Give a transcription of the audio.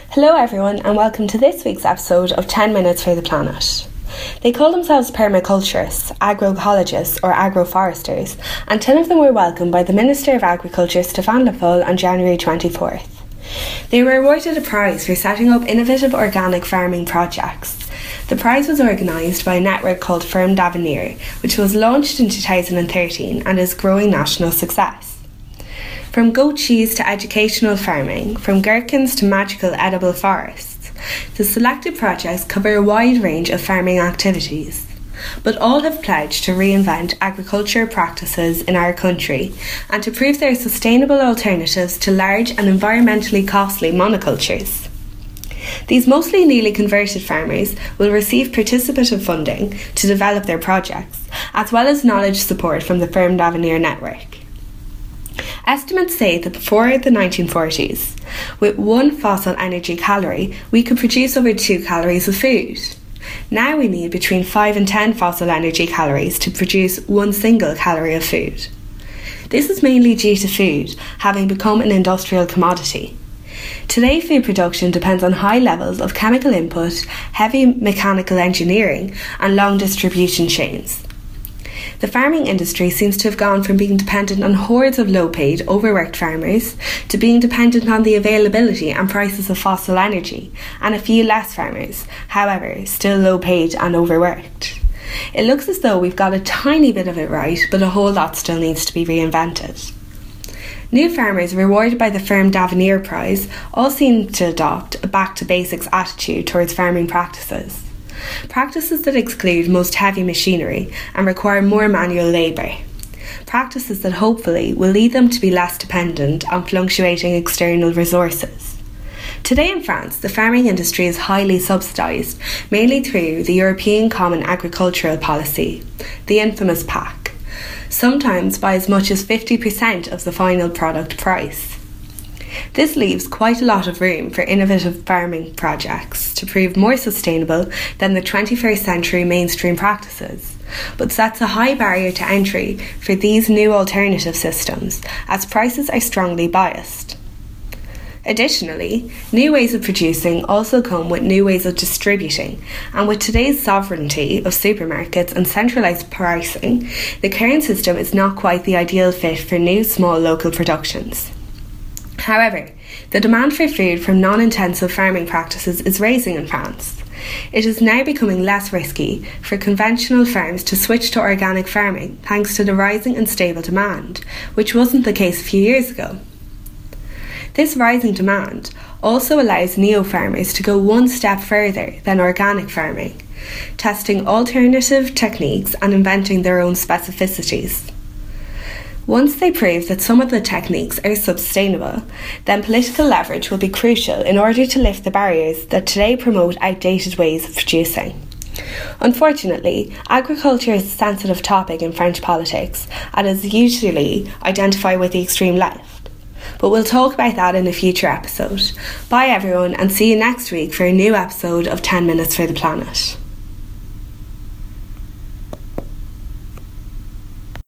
Hello everyone and welcome to this week's episode of 10 Minutes for the Planet. They call themselves permaculturists, agroecologists or agroforesters, and 10 of them were welcomed by the Minister of Agriculture Stéphane Le Foll on January 24th. They were awarded a prize for setting up innovative organic farming projects. The prize was organised by a network called Ferme d'Avenir, which was launched in 2013 and is growing national success. From goat cheese to educational farming, from gherkins to magical edible forests, the selected projects cover a wide range of farming activities, but all have pledged to reinvent agriculture practices in our country and to prove there are sustainable alternatives to large and environmentally costly monocultures. These mostly newly converted farmers will receive participative funding to develop their projects, as well as knowledge support from the Ferme d'Avenir network. Estimates say that before the 1940s, with 1 fossil energy calorie, we could produce over 2 calories of food. Now we need between 5 and 10 fossil energy calories to produce 1 single calorie of food. This is mainly due to food having become an industrial commodity. Today, food production depends on high levels of chemical input, heavy mechanical engineering, and long distribution chains. The farming industry seems to have gone from being dependent on hordes of low-paid, overworked farmers to being dependent on the availability and prices of fossil energy, and a few less farmers, however, still low-paid and overworked. It looks as though we've got a tiny bit of it right, but a whole lot still needs to be reinvented. New farmers rewarded by the Ferme d'Avenir Prize all seem to adopt a back-to-basics attitude towards farming practices. Practices that exclude most heavy machinery and require more manual labour. Practices that hopefully will lead them to be less dependent on fluctuating external resources. Today in France, the farming industry is highly subsidised, mainly through the European Common Agricultural Policy, the infamous PAC, sometimes by as much as 50% of the final product price. This leaves quite a lot of room for innovative farming projects to prove more sustainable than the 21st century mainstream practices, but sets a high barrier to entry for these new alternative systems, as prices are strongly biased. Additionally, new ways of producing also come with new ways of distributing, and with today's sovereignty of supermarkets and centralised pricing, the current system is not quite the ideal fit for new small local productions. However, the demand for food from non-intensive farming practices is rising in France. It is now becoming less risky for conventional farms to switch to organic farming thanks to the rising and stable demand, which wasn't the case a few years ago. This rising demand also allows neo-farmers to go one step further than organic farming, testing alternative techniques and inventing their own specificities. Once they prove that some of the techniques are sustainable, then political leverage will be crucial in order to lift the barriers that today promote outdated ways of producing. Unfortunately, agriculture is a sensitive topic in French politics and is usually identified with the extreme left. But we'll talk about that in a future episode. Bye everyone, and see you next week for a new episode of 10 Minutes for the Planet.